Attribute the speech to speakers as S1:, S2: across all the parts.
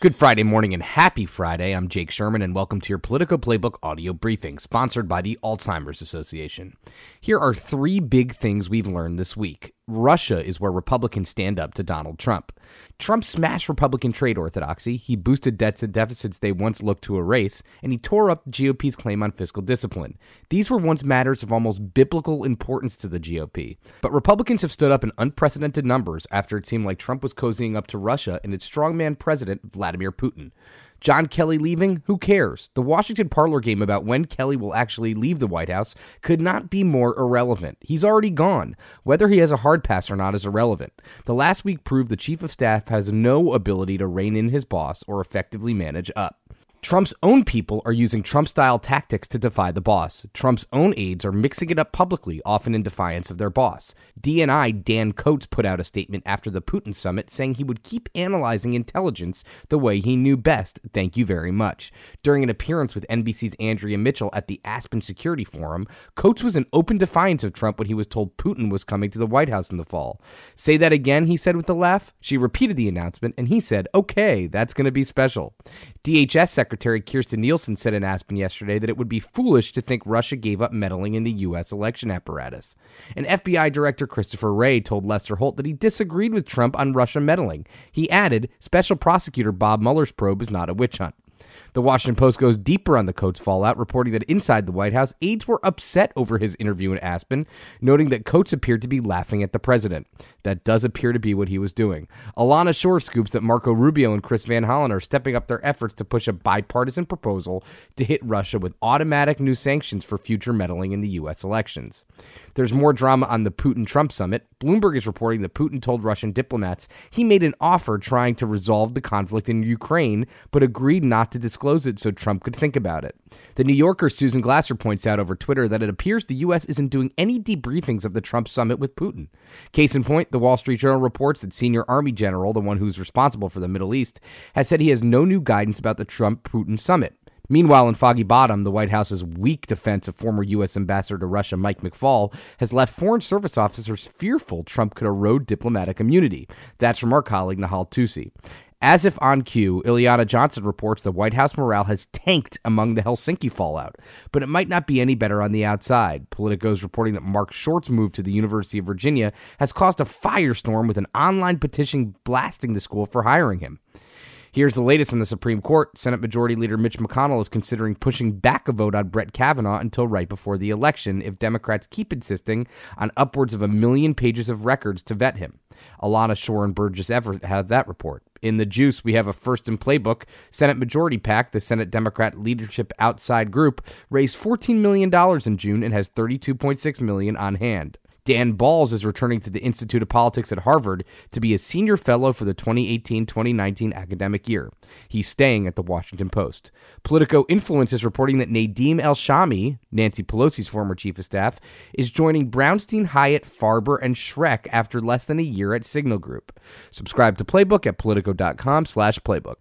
S1: Good Friday morning and happy Friday. I'm Jake Sherman and welcome to your Politico Playbook audio briefing, sponsored by the Alzheimer's Association. Here are three big things we've learned this week. Russia is where Republicans stand up to Donald Trump. Trump smashed Republican trade orthodoxy, he boosted debts and deficits they once looked to erase, and he tore up the GOP's claim on fiscal discipline. These were once matters of almost biblical importance to the GOP. But Republicans have stood up in unprecedented numbers after it seemed like Trump was cozying up to Russia and its strongman president, Vladimir Putin. John Kelly leaving? Who cares? The Washington parlor game about when Kelly will actually leave the White House could not be more irrelevant. He's already gone. Whether he has a hard pass or not is irrelevant. The last week proved the chief of staff has no ability to rein in his boss or effectively manage up. Trump's own people are using Trump-style tactics to defy the boss. Trump's own aides are mixing it up publicly, often in defiance of their boss. DNI Dan Coats put out a statement after the Putin summit saying he would keep analyzing intelligence the way he knew best. Thank you very much. During an appearance with NBC's Andrea Mitchell at the Aspen Security Forum, Coats was in open defiance of Trump when he was told Putin was coming to the White House in the fall. Say that again, he said with a laugh. She repeated the announcement, and he said, okay, that's going to be special. DHS Secretary Kirstjen Nielsen said in Aspen yesterday that it would be foolish to think Russia gave up meddling in the U.S. election apparatus. And FBI Director Christopher Wray told Lester Holt that he disagreed with Trump on Russia meddling. He added, Special Prosecutor Bob Mueller's probe is not a witch hunt. The Washington Post goes deeper on the Coats fallout, reporting that inside the White House, aides were upset over his interview in Aspen, noting that Coats appeared to be laughing at the president. That does appear to be what he was doing. Alana Shore scoops that Marco Rubio and Chris Van Hollen are stepping up their efforts to push a bipartisan proposal to hit Russia with automatic new sanctions for future meddling in the U.S. elections. There's more drama on the Putin-Trump summit. Bloomberg is reporting that Putin told Russian diplomats he made an offer trying to resolve the conflict in Ukraine, but agreed not to disclose it so Trump could think about it. The New Yorker's Susan Glasser points out over Twitter that it appears the U.S. isn't doing any debriefings of the Trump summit with Putin. Case in point, the Wall Street Journal reports that senior Army general, the one who's responsible for the Middle East, has said he has no new guidance about the Trump-Putin summit. Meanwhile, in Foggy Bottom, the White House's weak defense of former U.S. Ambassador to Russia Mike McFaul has left Foreign Service officers fearful Trump could erode diplomatic immunity. That's from our colleague Nahal Tusi. As if on cue, Ileana Johnson reports the White House morale has tanked among the Helsinki fallout, but it might not be any better on the outside. Politico is reporting that Mark Short's move to the University of Virginia has caused a firestorm with an online petition blasting the school for hiring him. Here's the latest in the Supreme Court. Senate Majority Leader Mitch McConnell is considering pushing back a vote on Brett Kavanaugh until right before the election if Democrats keep insisting on upwards of 1 million pages of records to vet him. Alana Shore and Burgess Everett have that report. In the juice, we have a first in playbook. Senate Majority PAC, the Senate Democrat Leadership Outside Group, raised $14 million in June and has $32.6 million on hand. Dan Balls is returning to the Institute of Politics at Harvard to be a senior fellow for the 2018-2019 academic year. He's staying at the Washington Post. Politico Influence is reporting that Nadeem El-Shami, Nancy Pelosi's former chief of staff, is joining Brownstein, Hyatt, Farber, and Schreck after less than a year at Signal Group. Subscribe to Playbook at Politico.com/playbook.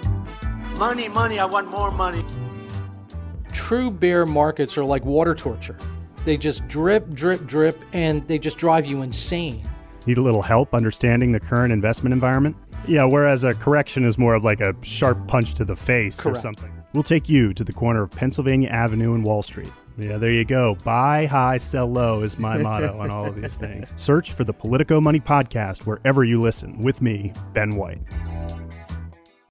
S2: Money, money, I want more money.
S3: True bear markets are like water torture. They just drip, drip, drip, and they just drive you insane.
S4: Need a little help understanding the current investment environment? Yeah, whereas a correction is more of like a sharp punch to the face.
S3: Correct.
S4: Or something. We'll take you to the corner of Pennsylvania Avenue and Wall Street. Yeah, there you go. Buy high, sell low is my motto on all of these things. Search for the Politico Money Podcast wherever you listen with me, Ben White.